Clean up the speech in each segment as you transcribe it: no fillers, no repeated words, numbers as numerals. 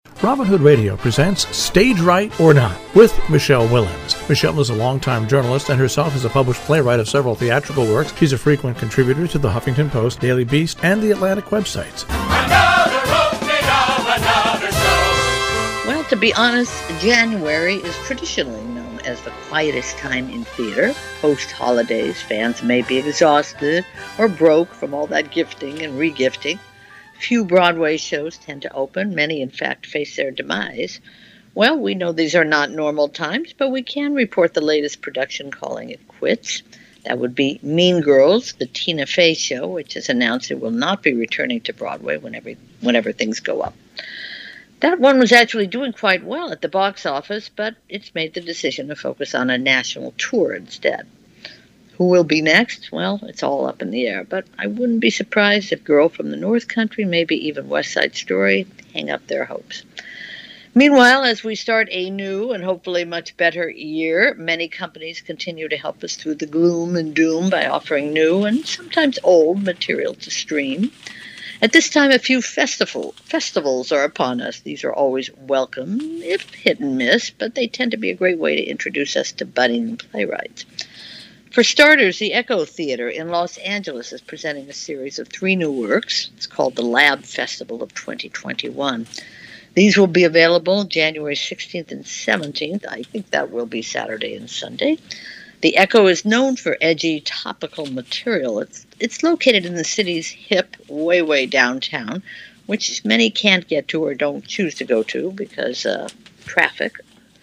Robin Hood Radio presents Stage Right or Not with Michelle Willens. Michelle is a longtime journalist and herself is a published playwright of several theatrical works. She's a frequent contributor to the Huffington Post, Daily Beast, and the Atlantic websites. Another opening of another show. Well, to be honest, January is traditionally known as the quietest time in theater. Post-holidays, fans may be exhausted or broke from all that gifting and regifting. Few Broadway shows tend to open. Many, in fact, face their demise. Well, we know these are not normal times, but we can report the latest production calling it quits. That would be Mean Girls, the Tina Fey show, which has announced it will not be returning to Broadway whenever things go up. That one was actually doing quite well at the box office, but it's made the decision to focus on a national tour instead. Who will be next? Well, it's all up in the air, but I wouldn't be surprised if Girl from the North Country, maybe even West Side Story, hang up their hopes. Meanwhile, as we start a new and hopefully much better year, many companies continue to help us through the gloom and doom by offering new and sometimes old material to stream. At this time, a few festivals are upon us. These are always welcome, if hit and miss, but they tend to be a great way to introduce us to budding playwrights. For starters, the Echo Theater in Los Angeles is presenting a series of 3 new works. It's called the Lab Festival of 2021. These will be available January 16th and 17th. I think that will be Saturday and Sunday. The Echo is known for edgy, topical material. It's located in the city's hip, way downtown, which many can't get to or don't choose to go to because traffic.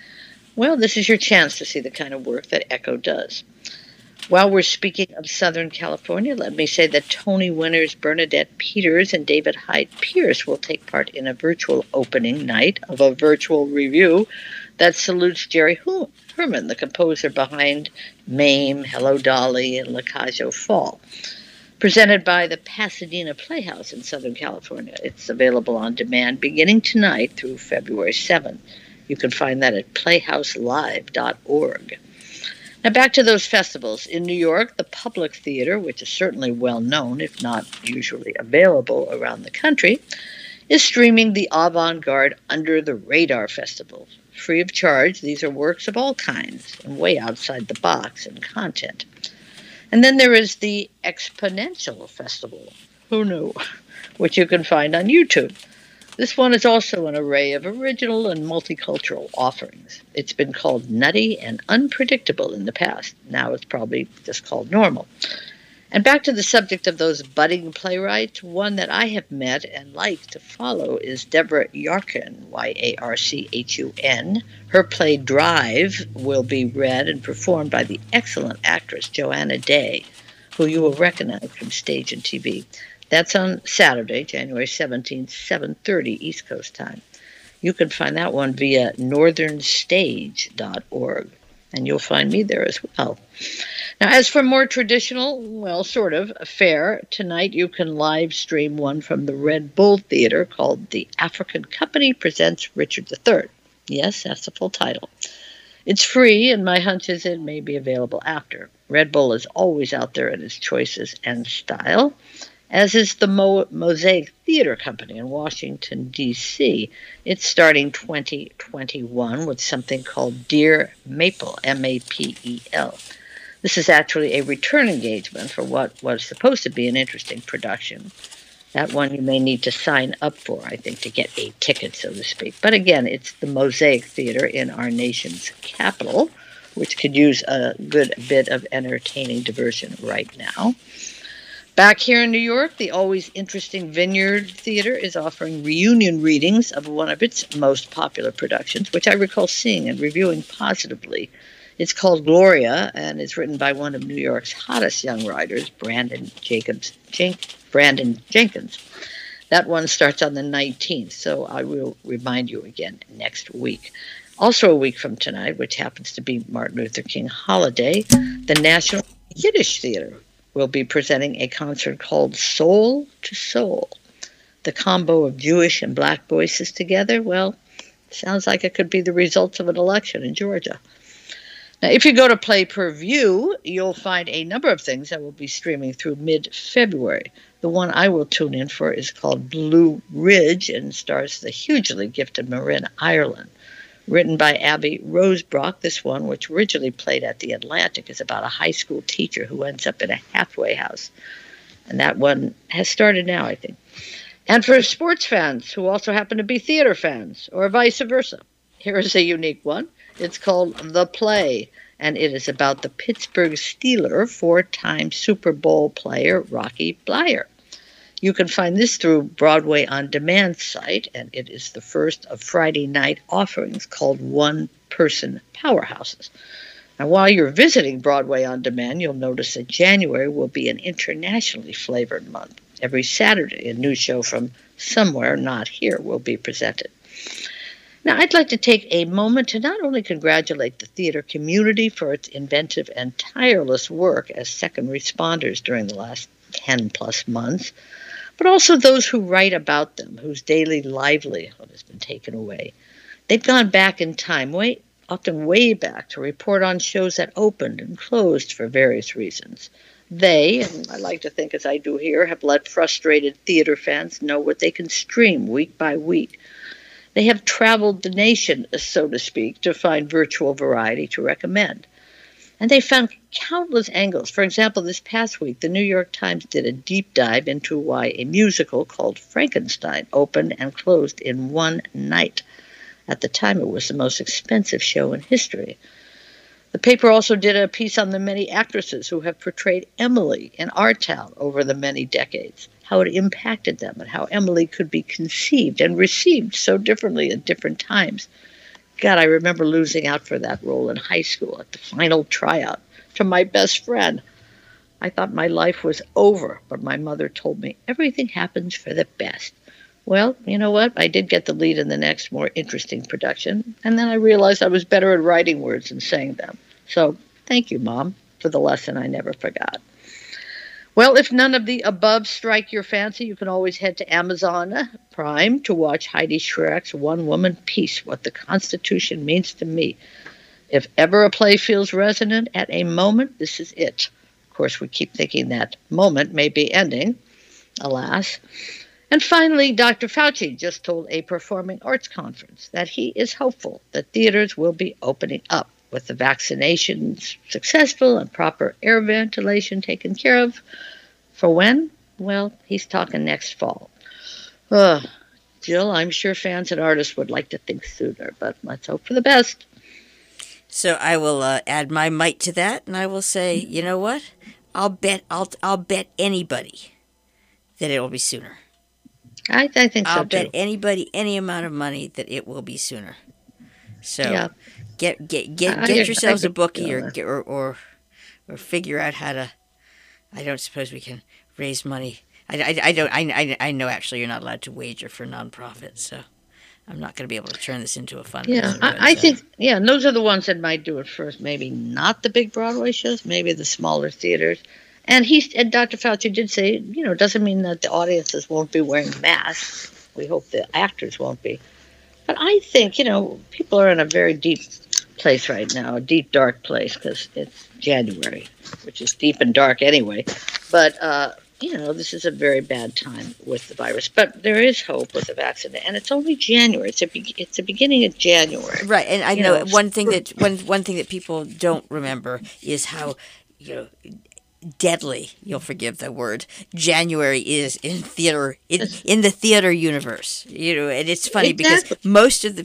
Well, this is your chance to see the kind of work that Echo does. While we're speaking of Southern California, let me say that Tony winners Bernadette Peters and David Hyde Pierce will take part in a virtual opening night of a virtual review that salutes Jerry Herman, the composer behind Mame, Hello Dolly, and La Cage aux Folles. Presented by the Pasadena Playhouse in Southern California. It's available on demand beginning tonight through February 7th. You can find that at playhouselive.org. Now back to those festivals. In New York, the Public Theater, which is certainly well known, if not usually available around the country, is streaming the avant-garde Under the Radar Festival. Free of charge, these are works of all kinds and way outside the box in content. And then there is the Exponential Festival, who knew, which you can find on YouTube. This one is also an array of original and multicultural offerings. It's been called nutty and unpredictable in the past. Now it's probably just called normal. And back to the subject of those budding playwrights, one that I have met and like to follow is Deborah Yarchun, Y-A-R-C-H-U-N. Her play Drive will be read and performed by the excellent actress Joanna Day, who you will recognize from stage and TV. That's on Saturday, January 17th, 7:30 East Coast time. You can find that one via northernstage.org, and you'll find me there as well. Now, as for more traditional, well, sort of, fare, tonight you can live stream one from the Red Bull Theater called The African Company Presents Richard III. Yes, that's the full title. It's free, and my hunch is it may be available after. Red Bull is always out there in its choices and style, as is the Mosaic Theater Company in Washington, D.C. It's starting 2021 with something called Dear Maple, M-A-P-E-L. This is actually a return engagement for what was supposed to be an interesting production. That one you may need to sign up for, I think, to get a ticket, so to speak. But again, it's the Mosaic Theater in our nation's capital, which could use a good bit of entertaining diversion right now. Back here in New York, the always interesting Vineyard Theater is offering reunion readings of one of its most popular productions, which I recall seeing and reviewing positively. It's called Gloria, and is written by one of New York's hottest young writers, Brandon Jenkins. That one starts on the 19th, so I will remind you again next week. Also a week from tonight, which happens to be Martin Luther King holiday, the National Yiddish Theater will be presenting a concert called Soul to Soul. The combo of Jewish and black voices together, well, sounds like it could be the results of an election in Georgia. Now, if you go to Play Per View, you'll find a number of things that will be streaming through mid-February. The one I will tune in for is called Blue Ridge and stars the hugely gifted Marin Ireland. Written by Abby Rosebrock, this one, which originally played at the Atlantic, is about a high school teacher who ends up in a halfway house. And that one has started now, I think. And for sports fans who also happen to be theater fans, or vice versa, here is a unique one. It's called The Play, and it is about the Pittsburgh Steelers four-time Super Bowl player Rocky Bleier. You can find this through Broadway On Demand site, and it is the first of Friday night offerings called One Person Powerhouses. Now, while you're visiting Broadway On Demand, you'll notice that January will be an internationally flavored month. Every Saturday, a new show from somewhere not here will be presented. Now, I'd like to take a moment to not only congratulate the theater community for its inventive and tireless work as second responders during the last 10-plus months, but also those who write about them, whose daily livelihood has been taken away. They've gone back in time, often way back, to report on shows that opened and closed for various reasons. They, and I like to think as I do here, have let frustrated theater fans know what they can stream week by week. They have traveled the nation, so to speak, to find virtual variety to recommend. And they found countless angles. For example, this past week, the New York Times did a deep dive into why a musical called Frankenstein opened and closed in one night. At the time, it was the most expensive show in history. The paper also did a piece on the many actresses who have portrayed Emily in our town over the many decades, how it impacted them, and how Emily could be conceived and received so differently at different times. God, I remember losing out for that role in high school at the final tryout to my best friend. I thought my life was over, but my mother told me everything happens for the best. Well, you know what? I did get the lead in the next, more interesting production, and then I realized I was better at writing words than saying them. So thank you, Mom, for the lesson I never forgot. Well, if none of the above strike your fancy, you can always head to Amazon Prime to watch Heidi Schreck's one-woman piece, What the Constitution Means to Me. If ever a play feels resonant at a moment, this is it. Of course, we keep thinking that moment may be ending, alas. And finally, Dr. Fauci just told a performing arts conference that he is hopeful that theaters will be opening up with the vaccinations successful and proper air ventilation taken care of. For when? Well, he's talking next fall. Jill, I'm sure fans and artists would like to think sooner, but let's hope for the best. So I will add my mite to that, and I will say, you know what? I'll bet anybody that it will be sooner. I think so, I'll too. bet anybody any amount of money that it will be sooner. So Yeah. get yourselves a bookie or figure out how to. I don't suppose we can raise money. I know actually you're not allowed to wager for nonprofits, so I'm not going to be able to turn this into a fundraiser. Yeah, I think, and those are the ones that might do it first. Maybe not the big Broadway shows, maybe the smaller theaters. And Dr. Fauci did say, it doesn't mean that the audiences won't be wearing masks. We hope the actors won't be. But I think, people are in a very deep place right now, a deep, dark place, because it's January, which is deep and dark anyway. But, this is a very bad time with the virus. But there is hope with the vaccine. And it's only January. It's the beginning of January. Right. And I know one thing that people don't remember is how, deadly, you'll forgive the word, January is in theater, in the theater universe. And it's funny because most of the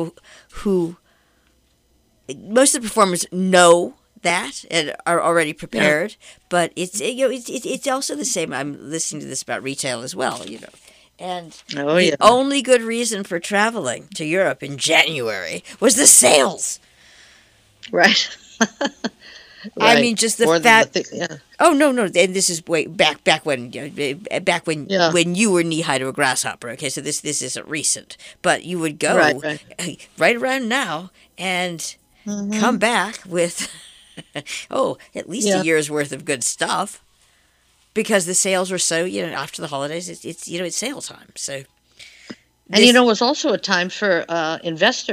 performers know that and are already prepared, but it's also the same. I'm listening to this about retail as well, And the only good reason for traveling to Europe in January was the sales. Right. Right. I mean, just the fact. Oh no! And this is way back when when you were knee high to a grasshopper. Okay, so this isn't recent, but you would go right around now and come back with at least a year's worth of good stuff because the sales were so after the holidays it's sale time. So and it was also a time for investors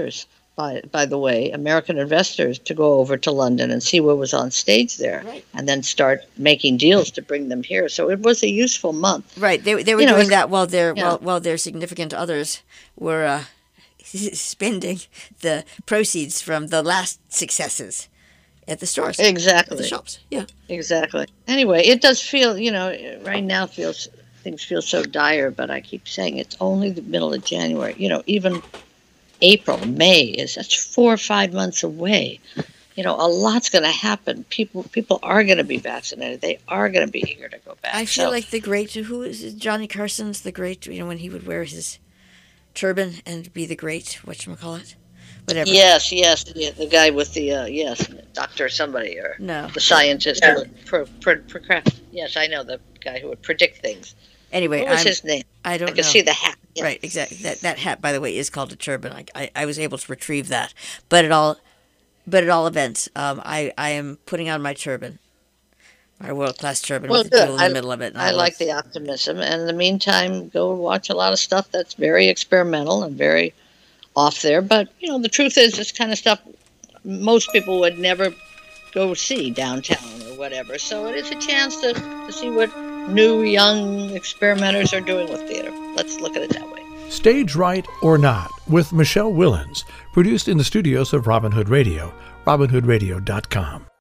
by the way, American investors to go over to London and see what was on stage there, and then start making deals to bring them here. So it was a useful month. Right. They were doing that while their significant others were spending the proceeds from the last successes at the stores. Exactly. At the shops. Yeah. Exactly. Anyway, it does feel, right now things feel so dire, but I keep saying it's only the middle of January. Even April, May that's 4 or 5 months away. A lot's going to happen. People are going to be vaccinated. They are going to be eager to go back. I feel like the great, who is it? Johnny Carson's the great, when he would wear his turban and be the great, whatchamacallit? Whatever. Yes, the guy with the, doctor somebody, or the scientist who would yes, I know, the guy who would predict things. Anyway, what was his name? I don't know. I can see the hat. Yeah. Right, exactly. That hat, by the way, is called a turban. I was able to retrieve that. But at all events, I am putting on my turban, my world-class turban with the jewel in the middle of it. I like the optimism. And in the meantime, go watch a lot of stuff that's very experimental and very off there. But, the truth is, this kind of stuff most people would never go see downtown or whatever. So it is a chance to see what new, young experimenters are doing with theater. Let's look at it that way. Stage Right or Not with Michelle Willens, produced in the studios of Robin Hood Radio, robinhoodradio.com.